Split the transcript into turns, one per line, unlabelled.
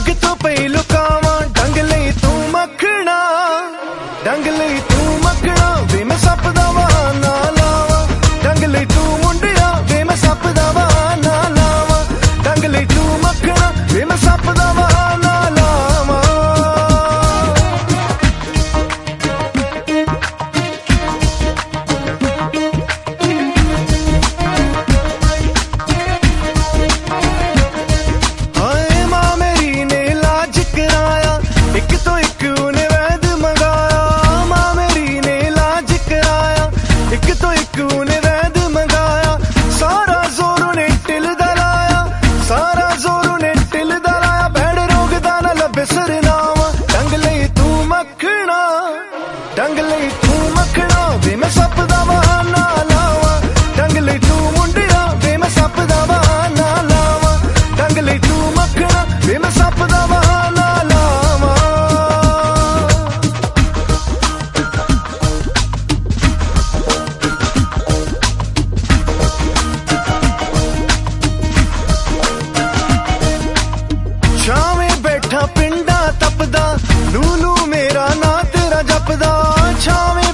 कितों पई लुकावां डंग लई तू मखना, डंग लई तू मखना वे मैं सप दा बहाना लावां, डंग लई तू मुंडिया वे मैं सप दा बहाना लावां, डंग लई तू मखना वे मैं सप दा बहाना लावां। हाय मां मेरी ने इलाज कराया, एक तो एक उन्हें वैद मंगाया, मां मेरी ने इलाज कराया, एक तो एक उन्हें वैद मंगाया, सारा जोर उन्हें टिल दा लाया, सारा जोर उन्हें टिल दा लाया, भैड़ रोग दा ना लभे सरनावा, डंग लई तू मखना, डंग लई तू मखना वे मैं सप दा बहाना लावां, डंग लई तू मुंडिया वे मैं सप दा बहाना लावां, डंग लई तू मखना वे मैं सप दा बहाना लावां। छावें बैठा पिंडा तपदा, लूलू मेरा ना तेरा जपदा, छावें